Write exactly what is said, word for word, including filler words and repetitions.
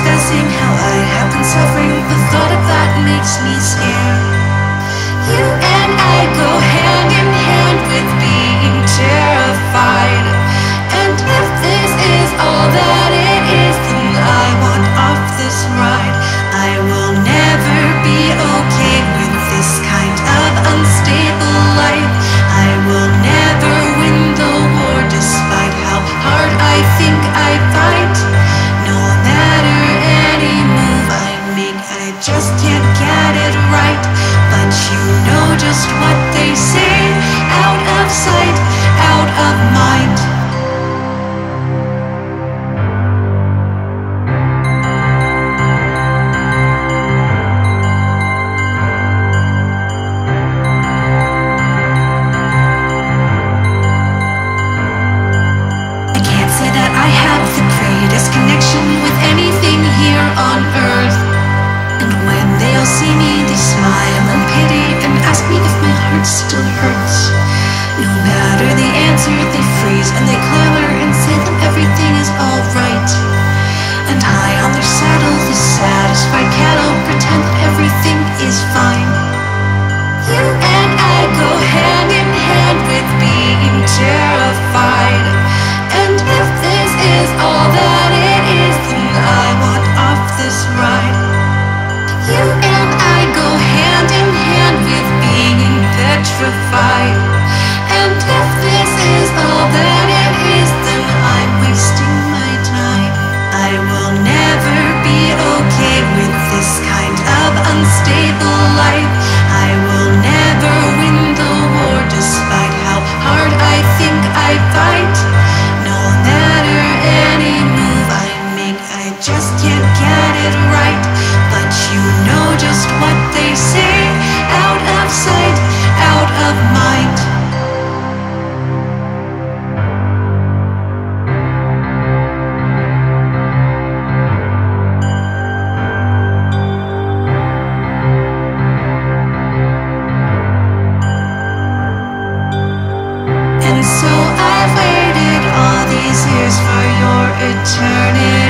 discussing how I have been suffering. The thought of that makes me scared. You and I go hand in hand with being terrified. And if this is all that it is, then I want off this ride. I will never be okay with this kind of unstable life. I will never win the war despite how hard I think I fight. No matter any move I make, I just can't get it right. But you know just what they say, out of sight, out of mind. Connection with anything here on earth. And when they all see me, they smile in pity and ask me if my heart still hurts. No matter the answer, they freeze and they clamor and say that everything is alright. And high on their saddle, the satisfied cattle pretend that everything is fine. You and I go hand in hand with being terrified. And if this is all that it is, then I want off this ride. You and I go hand in hand with being petrified. And if this is all that it is, then I'm wasting my time. I will never be okay with this kind of unstable life. I will never win the war despite how hard I think I fight. No matter any move I make, I just can't get it right. But you know just what they say, out of sight, out of mind. And so I've waited all these years for your eternity.